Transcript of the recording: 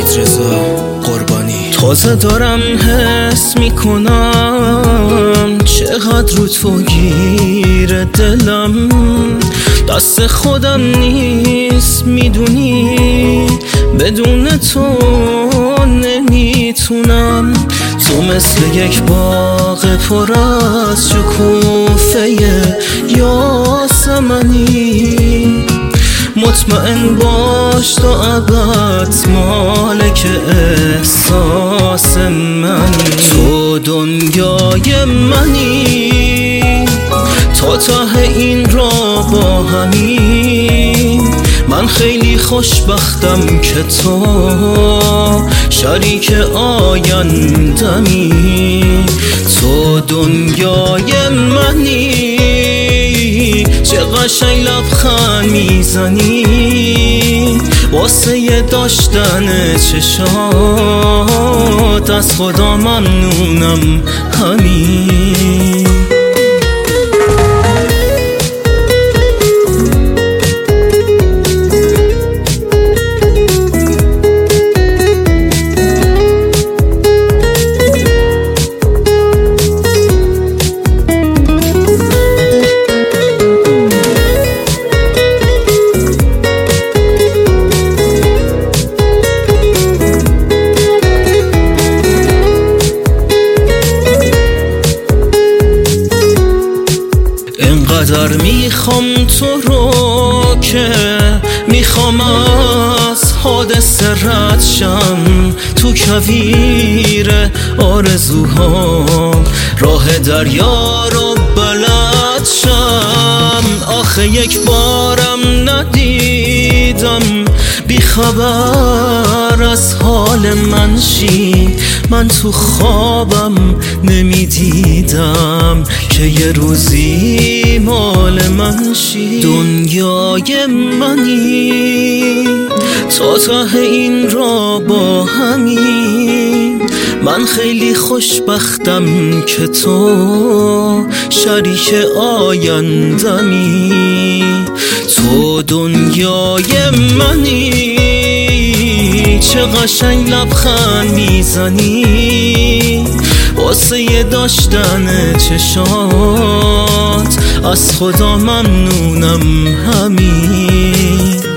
رضا قربانی. تازه دارم حس میکنم چقدر رو تو گیره دلم، دست خودم نیست میدونی، بدون تو نمیتونم. تو مثل یک باغ پر از شکوفه یاسمنی، مطمئن باش تا ابد مالک احساس منی. تو دنیای منی، تا ته این را با همین. من خیلی خوشبختم که تو شریک آیندمی. تو دنیای منی، چه قشنگ لبخند میزنی واسه داشتن چشات. از خدا ممنونم همین. انقدر میخوام تو رو که میخوام از حادثه رد شم، تو کویر آرزوها راه دریا رو بلد شم. آخه یک بارم ندیدم بی خبر از حال من شی. من تو خوابم نمیدیدم که یه روزی مال من شی. دنیای منی، تا ته این را با همین. من خیلی خوشبختم که تو شریک آیندمی. تو دنیای منی، چه قشنگ لبخند میزنی واسه داشتن چشات. از خدا ممنونم همین.